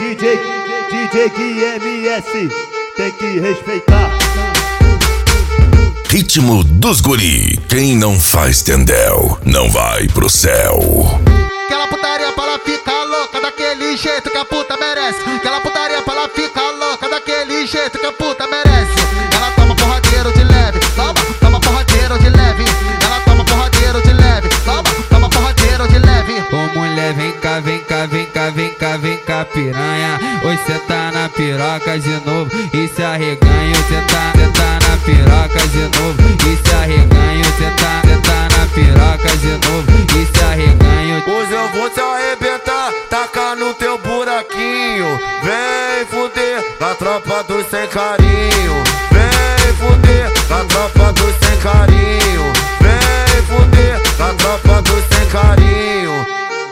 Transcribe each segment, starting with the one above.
DJ QMS, tem que respeitar. Ritmo dos guri, quem não faz tendel, não vai pro céu. Aquela putaria pra ela ficar louca daquele jeito que a puta merece. Aquela putaria pra ela ficar louca daquele jeito que a puta merece. Ela toma porradeiro de leve, toma porradeiro de leve. Ela toma porradeiro de leve, toma porradeiro de leve. Ô mulher, vem cá, vem cá, vem cá, vem cá, vem cá, piranha. Hoje cê tá na piroca de novo e se arreganha. Cê tá na piroca de novo e se arreganha. Cê tá na piroca de novo e se arreganha. Hoje eu vou te arrebentar, tacar no teu buraquinho. Vem fuder a tropa dos sem carinho. Vem fuder a tropa dos sem carinho. Vem fuder a tropa dos sem carinho.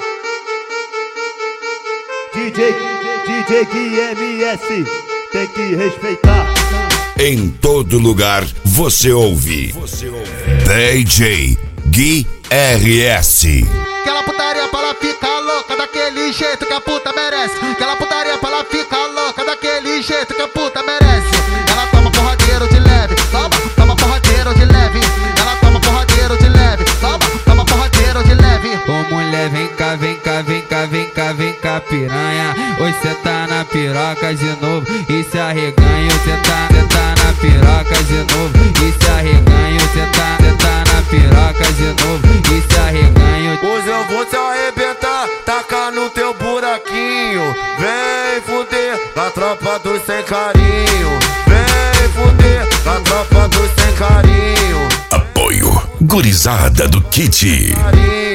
DJ QMS, tem que respeitar. Em todo lugar você ouve DJ Gui RS. Aquela putaria pra ela ficar louca daquele jeito que a puta merece. Aquela putaria pra ela ficar louca daquele jeito que a puta merece. Ela toma porradeiro de leve, toma porradeiro de leve. Ela toma porradeiro de leve, toma porradeiro de leve. Ô mulher, vem cá, vem cá, vem cá, vem cá, vem cá, piranha. Hoje cê tá na piroca de novo e se arreganha. Cê tá na piroca de novo e se arreganha. Cê tá na piroca de novo e se arreganha. Hoje eu vou te arrebentar, tacar no teu buraquinho. Vem fuder a tropa dos sem carinho. Vem fuder a tropa dos sem carinho. Apoio Gurizada do Kit. Carinho.